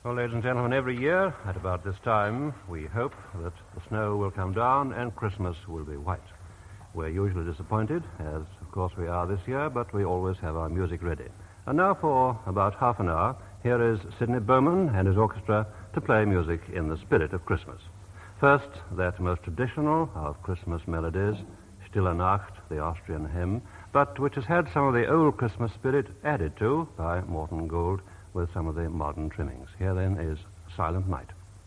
Well, ladies and gentlemen, every year at about this time, we hope that the snow will come down and Christmas will be white. We're usually disappointed, as of course we are this year, but we always have our music ready. And now for about half an hour, here is Sidney Bowman and his orchestra to play music in the spirit of Christmas. First, that most traditional of Christmas melodies, Stille Nacht, the Austrian hymn, but which has had some of the old Christmas spirit added to by Morton Gould with some of the modern trimmings. Here then is Silent Night.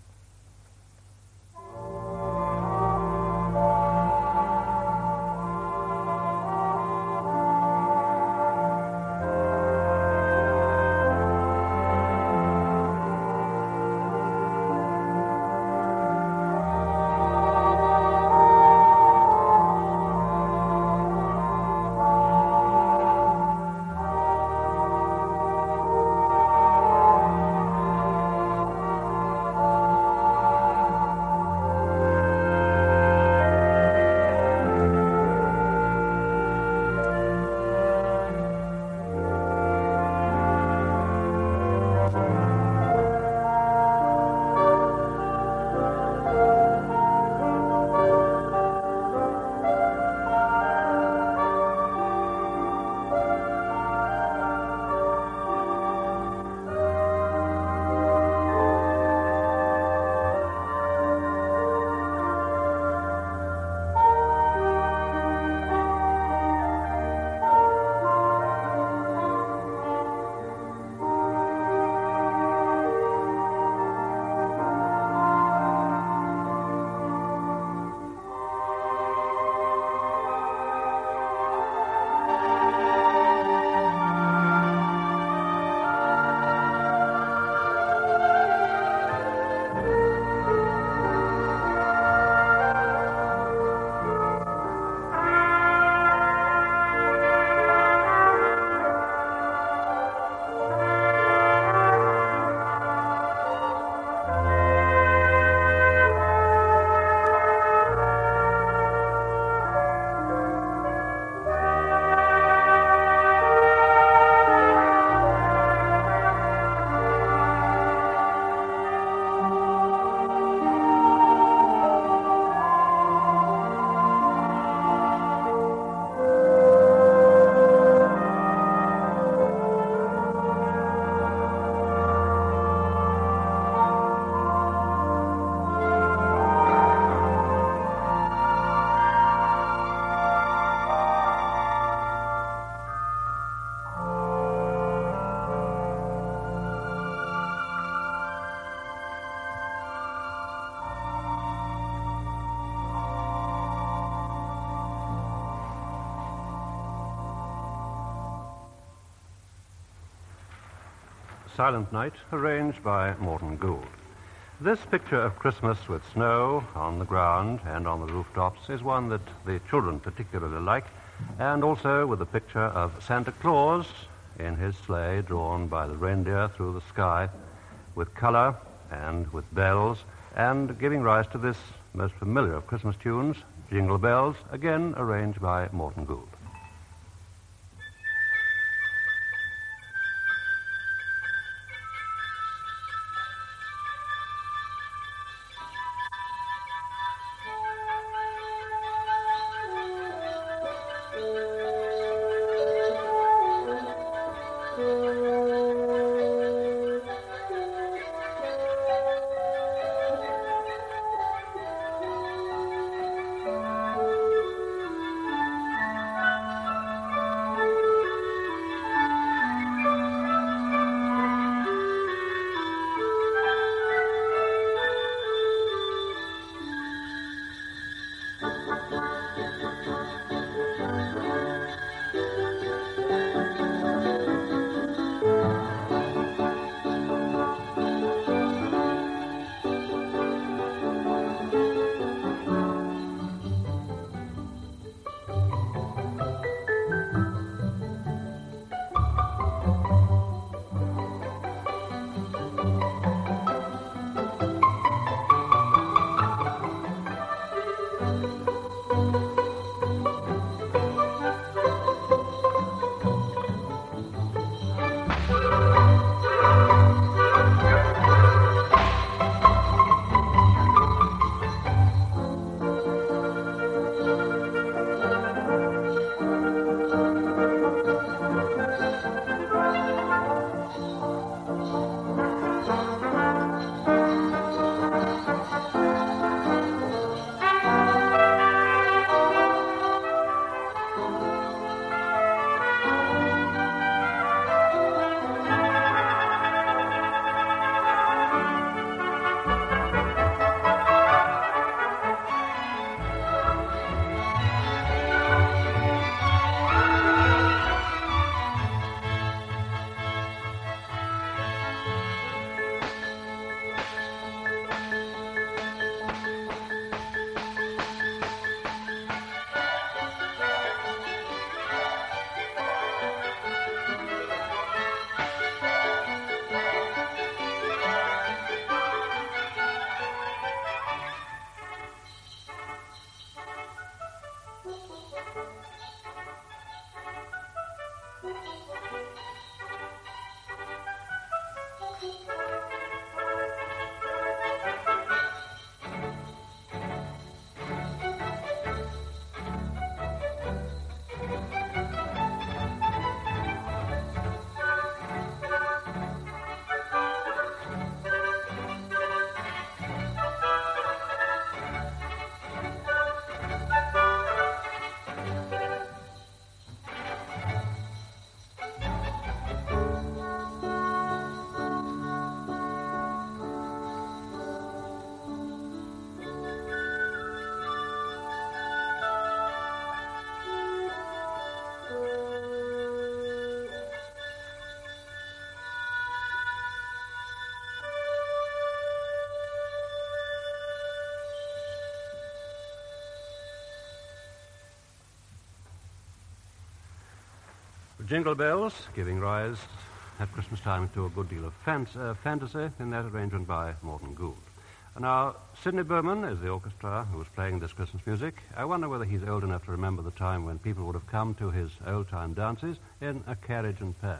Silent Night, arranged by Morton Gould. This picture of Christmas with snow on the ground and on the rooftops is one that the children particularly like, and also with a picture of Santa Claus in his sleigh drawn by the reindeer through the sky with color and with bells, and giving rise to this most familiar of Christmas tunes, Jingle Bells, again arranged by Morton Gould. Jingle bells giving rise at Christmas time to a good deal of fantasy in that arrangement by Morton Gould. Now, Sidney Berman is the orchestra who was playing this Christmas music. I wonder whether he's old enough to remember the time when people would have come to his old-time dances in a carriage and pair.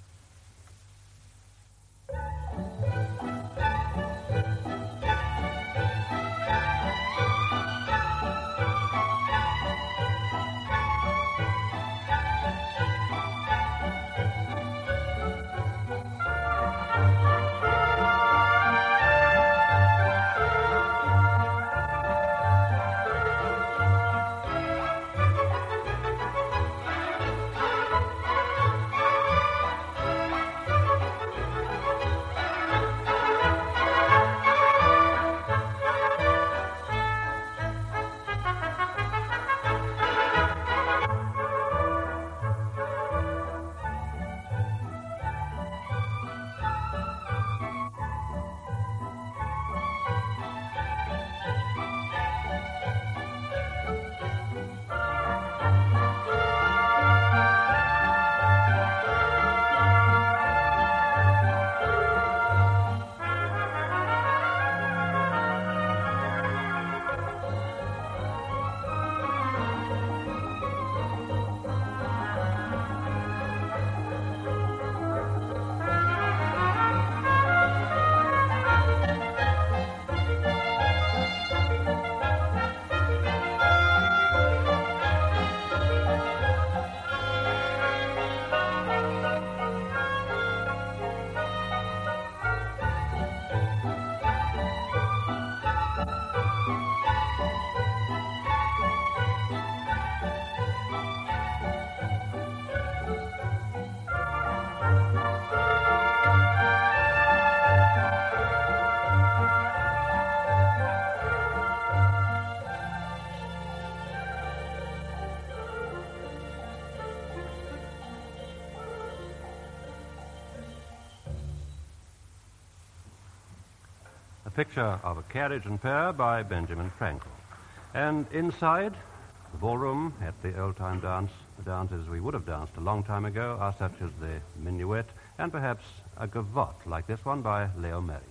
A picture of a carriage and pair by Benjamin Frankel. And inside the ballroom at the old-time dance, the dances we would have danced a long time ago are such as the minuet and perhaps a gavotte like this one by Leo Merry.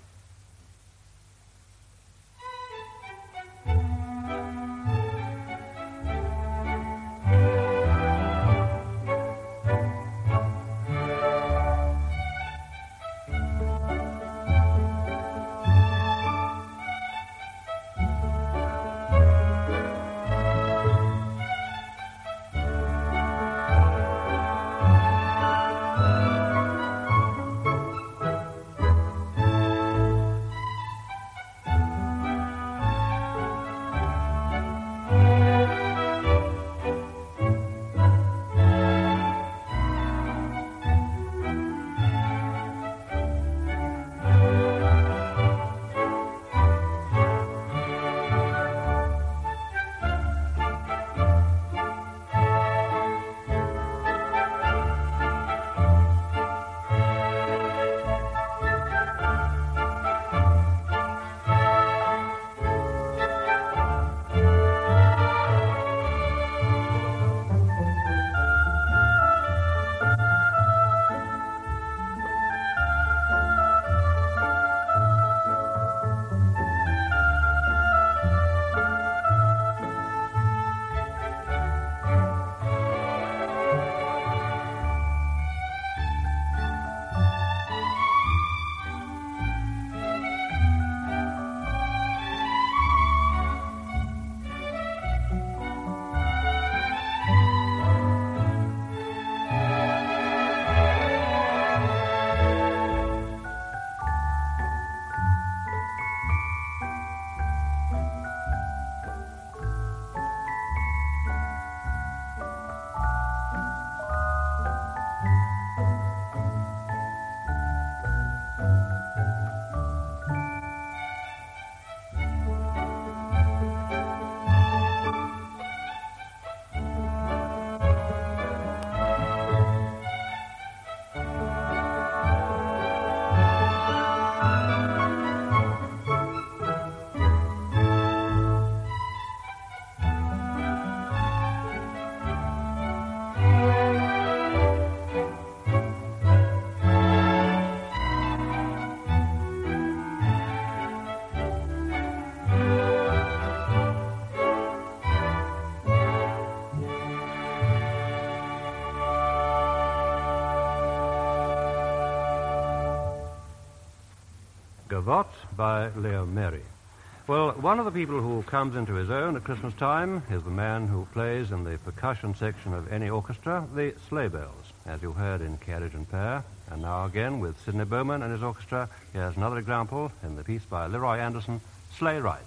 Gavotte by Leo Meri. Well, one of the people who comes into his own at Christmas time is the man who plays in the percussion section of any orchestra, the sleigh bells, as you heard in Carriage and Pair. And now again with Sidney Bowman and his orchestra, here's another example in the piece by Leroy Anderson, Sleigh Ride.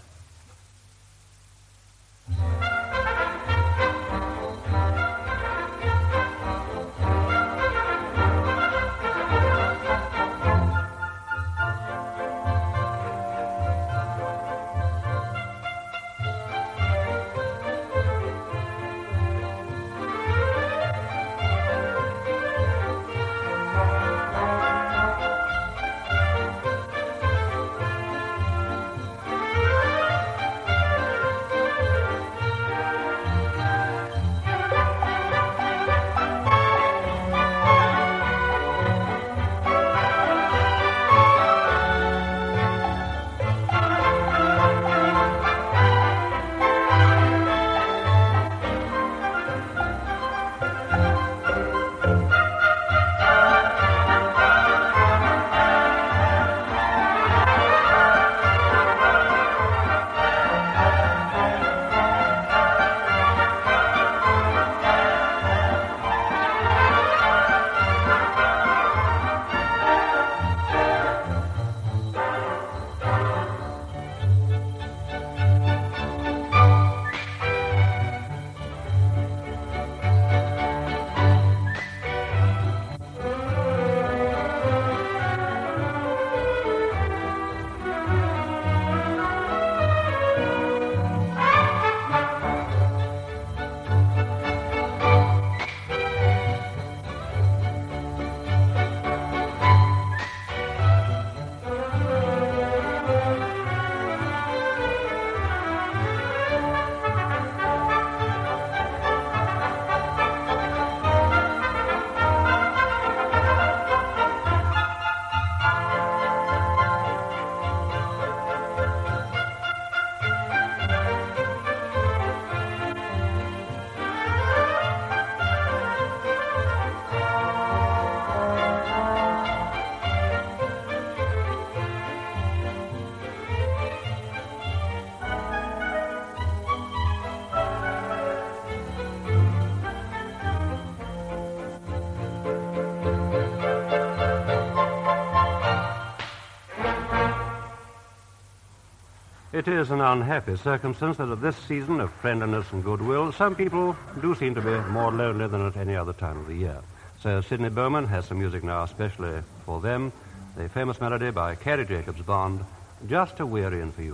It is an unhappy circumstance that at this season of friendliness and goodwill, some people do seem to be more lonely than at any other time of the year. So Sidney Bowman has some music now especially for them, the famous melody by Carrie Jacobs Bond, Just a Wearying for You.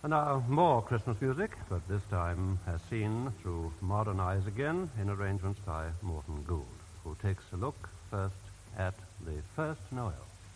And now more Christmas music, but this time as seen through modern eyes again in arrangements by Morton Gould, who takes a look first at the first Noel.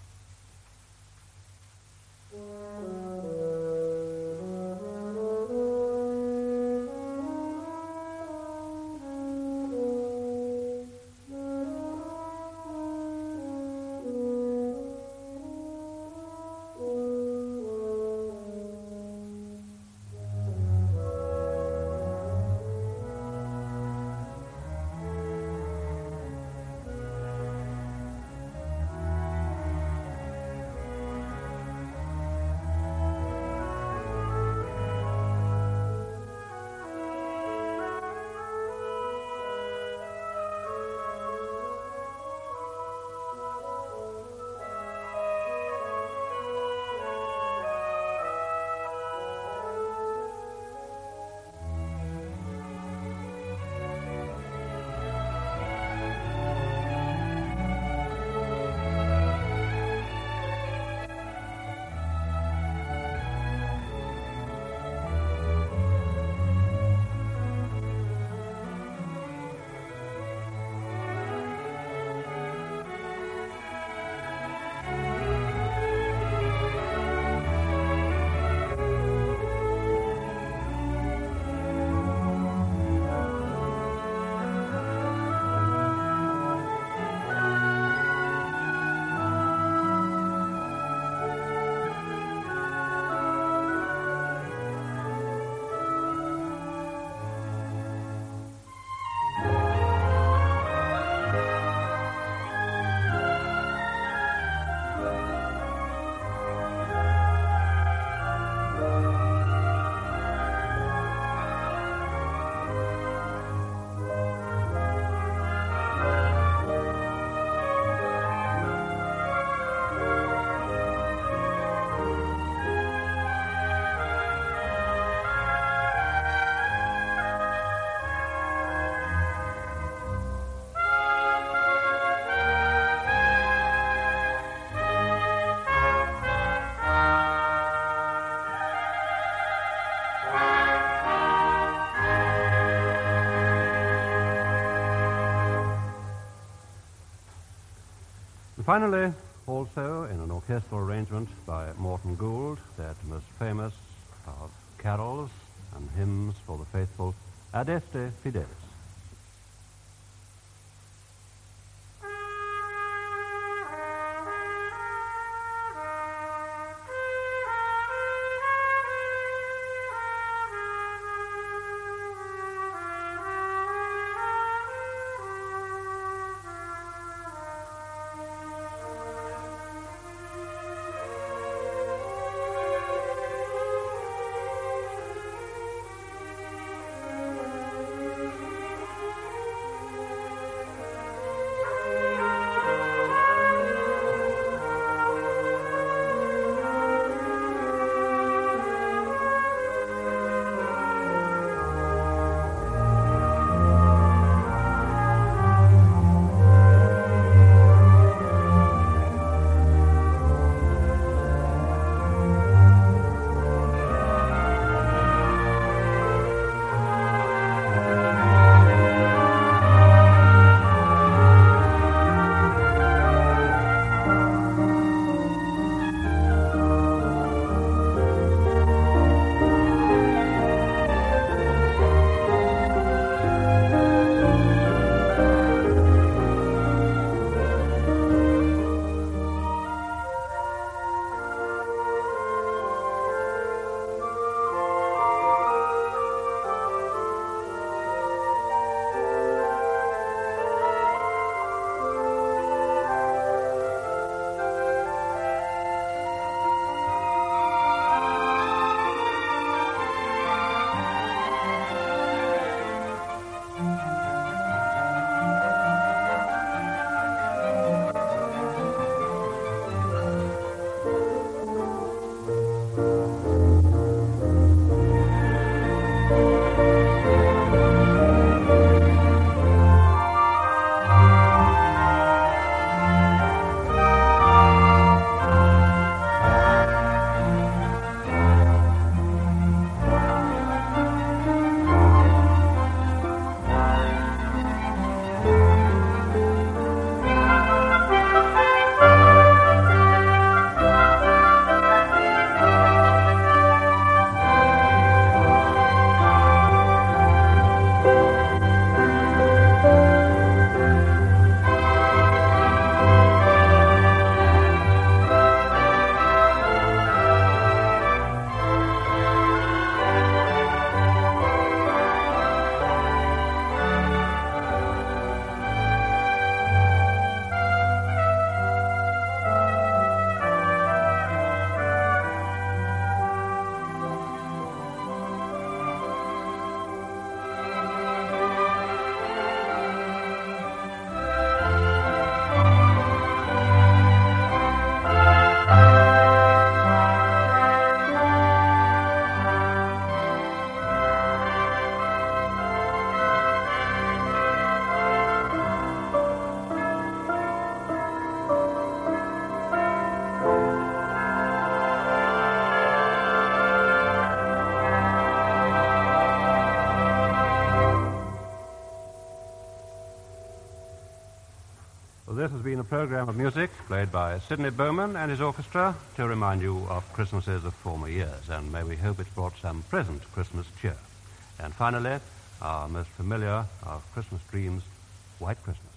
Finally, also in an orchestral arrangement by Morton Gould, that most famous of carols and hymns for the faithful, Adeste Fidelis. Well, this has been a program of music played by Sidney Bowman and his orchestra to remind you of Christmases of former years, and may we hope it's brought some present Christmas cheer. And finally, our most familiar of Christmas dreams, White Christmas.